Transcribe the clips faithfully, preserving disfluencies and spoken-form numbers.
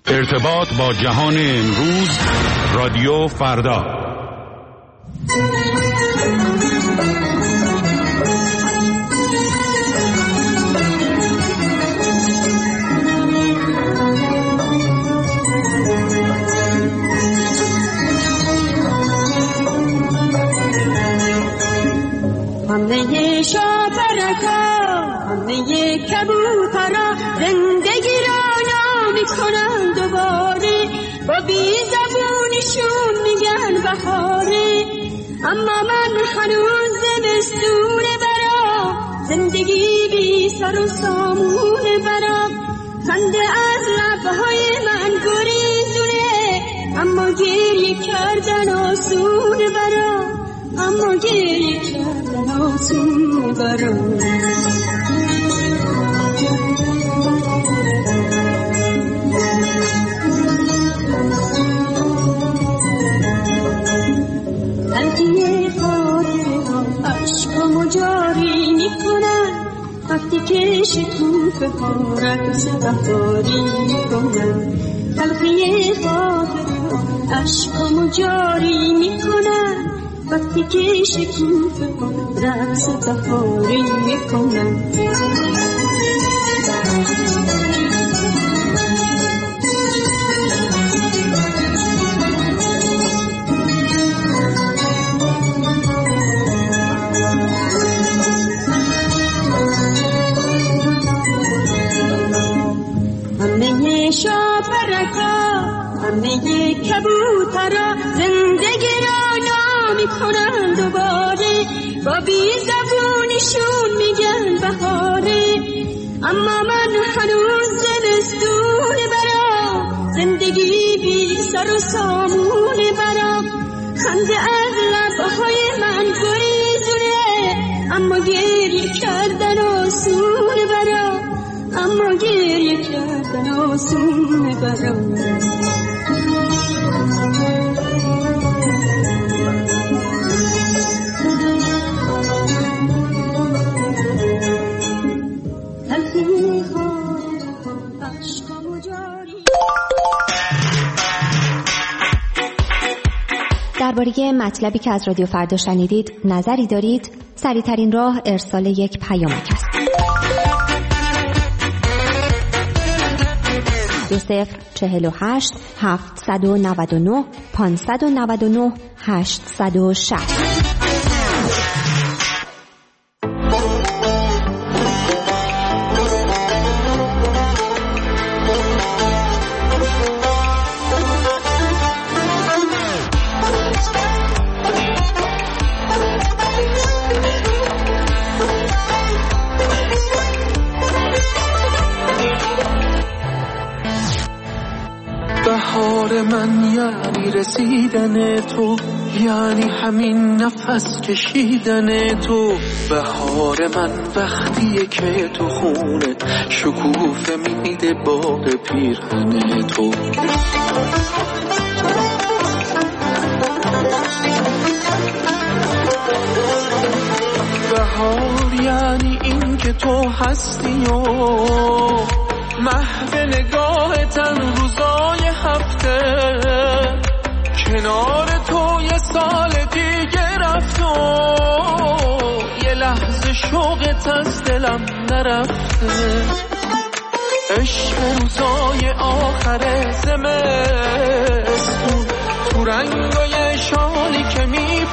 ارتباط با جهان امروز، رادیو فردا. همه شاپرکا، همه کبوترا زندگی را نامی کنن دوباره، با بی زبونشون میگن بهاره، اما من هنوز زمستونه برام، زندگی بی سر و سامونه برام، خنده از لبهای من گریزونه، اما گریه کردن آسونه برام، اما گریه کردن آسونه برام. تلخی خاطره ها عشقامو جاری میکنن، وقتی که شکوفه ها رقص بهاری میکنن. تلخی خاطره ها عشقامو جاری میکنن، وقتی که شکوفه ها رقص بهاری میکنن. همه شاپرکا، همه کبوترا زندگی را نامی کنن دوباره، با بی زبونشون میگن بهاره، اما من هنوز زمستون برام، زندگی بی سر و سامونه برام، خنده از لبهای من گریزونه، اما گریه کردن آسونه برام، اما گریه کردن آسونه برام. درباره مطلبی که از رادیو فردا شنیدید نظری دارید؟ سریع‌ترین راه ارسال یک پیامک است. دو صفر چهل و هشت هفتصد و نود و نه پانصد و نود و نه هشتصد و شصت. بهار من یعنی رسیدن تو، یعنی همین نفس کشیدن تو. بهار من وقتیه که تو خونه شکوفه میده باغ پیرهن تو. بهار یعنی این که تو هستی و محو نگاهتن روزای هفته، کنار تو یه سال دیگه رفت و یه لحظه شوقت از دلم نرفته. عشق روزای آخر زمستون تو رنگای شالی که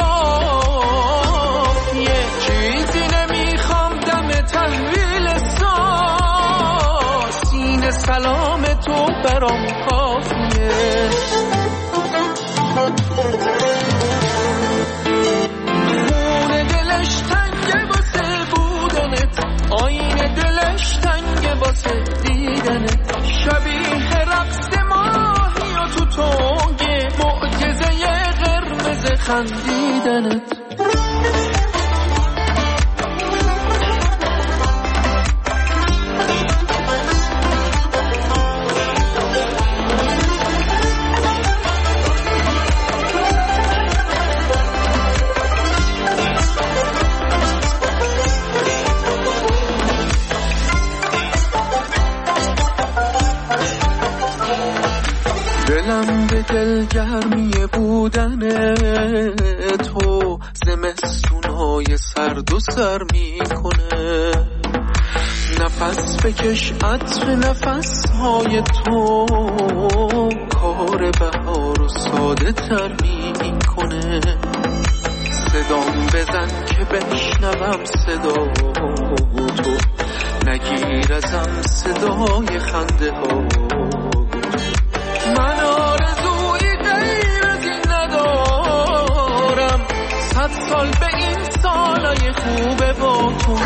میباف، یه چیزی نمیخوام دم تحویل ساز، سینه سلام تو برام کافیه. خونه دلش تنگه واسه بودنت، آینه دلش تنگه واسه دیدنت، شبیه رقص ماهی و تو تنگه معجزه قرمز خندیدنت. عالم به دلگرمی بودن تو زمستونای سرد و سر میکنه. نفس بکش عطر نفس های تو کار بهار و ساده تر میکنه. صدام بزن که بشنوم صدا تو، نگیر ازم صدای خنده ها. من آرزوی غیر از این ندارم، صد سال به این سالای خوبه با تو.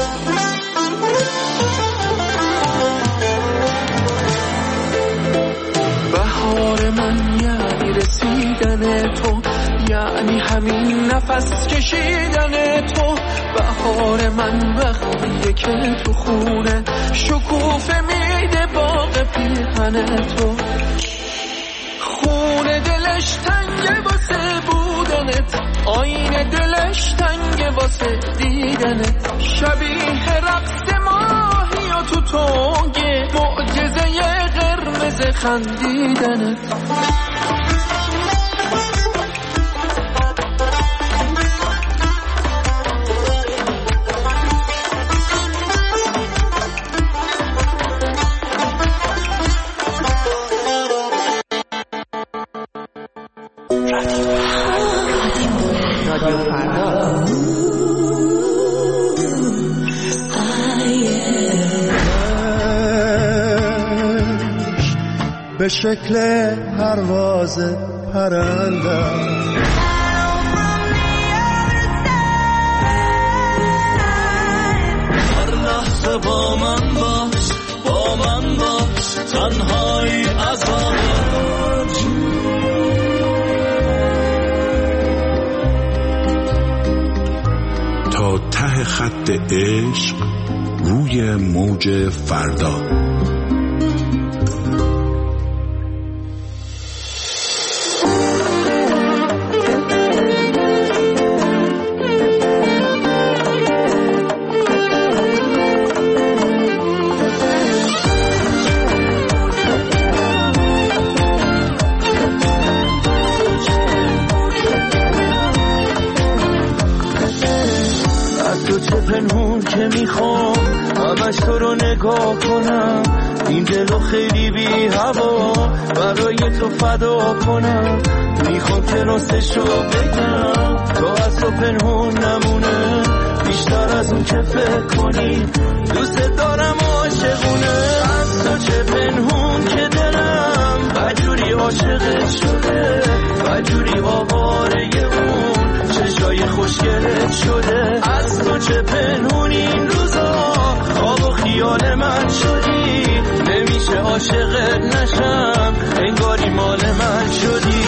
بهار من یعنی رسیدن تو، یعنی همین نفس کشیدن تو. بهار من وقتیه که تو خونه شکوفه میده باغ پیرهن تو. خونه دلش تنگه واسه بودنت، آینه دلش تنگه واسه دیدنت. شبیه رقص ماهی و تو تنگه معجزه قرمز خندیدنت. به شکل پرواز پرنده هر لحظه با من باش، با من باش، تنهایی عذابت. تا ته خط عشق روی موج فردا. میخوام همش تو رو نگاه کنم، این دلو خیلی بی هوا برای تو فدا کنم. میخوام که راستشو بگم تو از تو پنهون نمونه، بیشتر از اون که فکر کنی. دوست دارم عاشقونه، از تو چه پنهون که دلم بجوری عاشقت شده، بجوری آواره اون چشای خوشگلت شده. از تو چه پنهون این روزا خواب و خیال من شدی، نمیشه عاشقت نشم انگاری مال من شدی.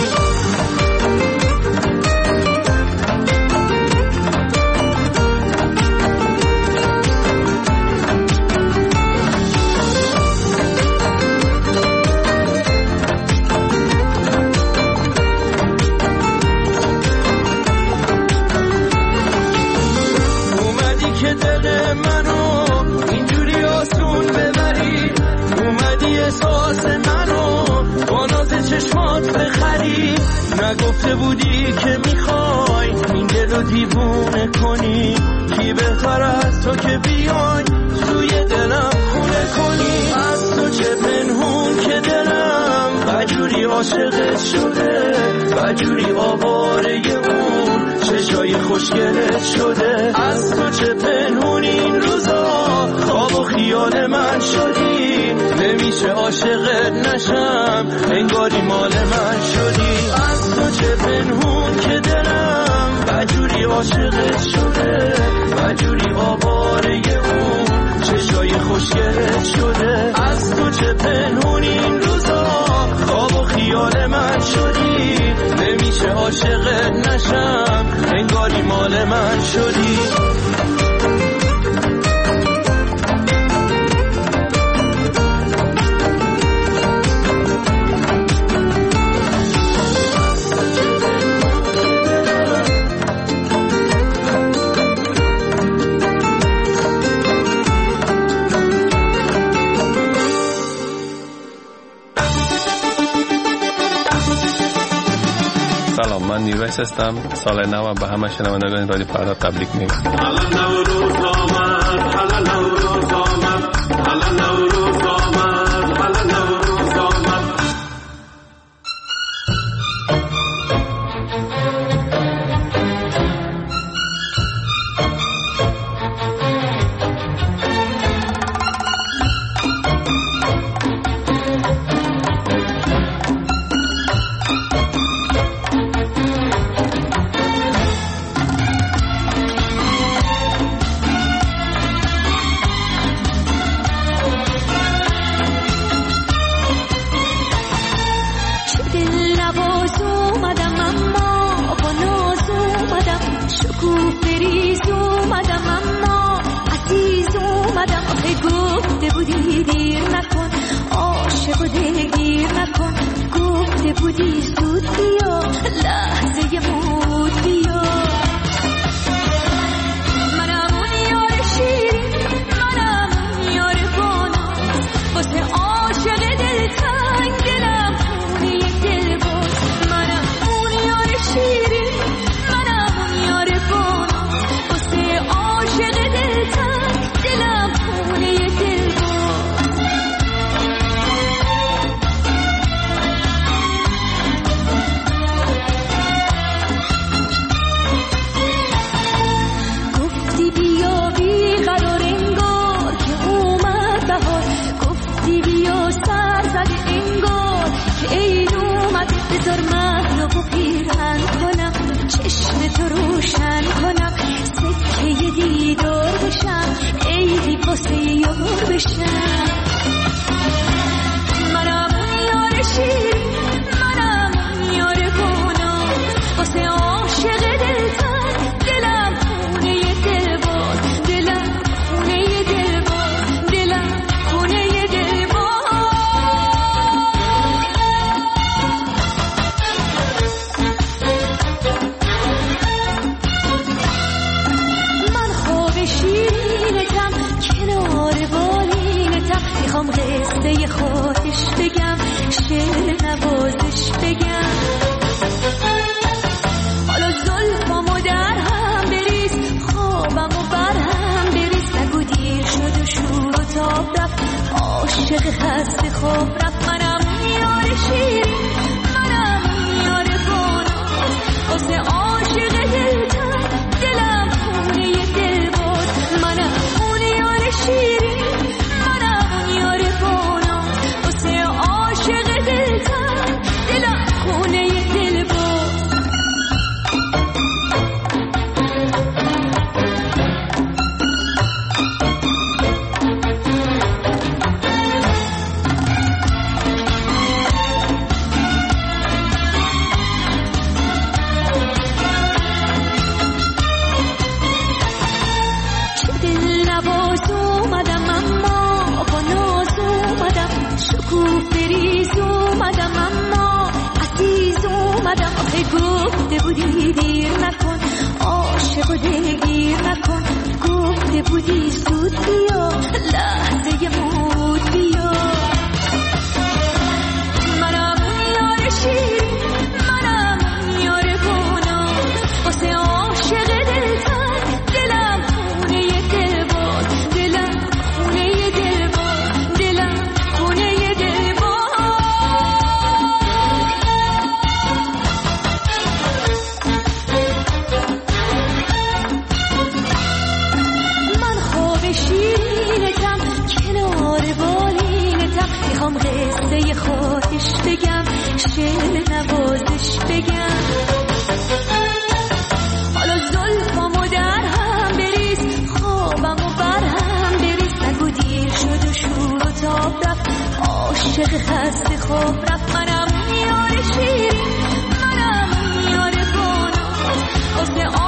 نگفته بودی که میخوای این دلو دیوونه کنی، کی بهتر از تو که بیای توی دلم خونه کنی. از تو چه پنهون که دلم بجوری عاشقت شده، بجوری آواره اون چشای خوشگلت شده. از تو چه پنهون این روزا خواب و خیال من شدی، نمیشه عاشقت نشم انگاری مال من شدی. از تو چه پنهون که دلم بجوری عاشقت شده، بجوری آواره اون چشای خوشگلت شده. از تو چه پنهون این روزا خواب و خیال من شدی، نمیشه عاشقت نشم انگاری مال من شدی. سلام، من نیروش هستم. سال نو به همه شنوندگان رادیو فردا تبریک میگم. حالا نوروز آمد، حالا نوروز آمد، حالا نوروز آمد، حالا نوروز آمد. منم یار شیرین، منم یار بانو، واسه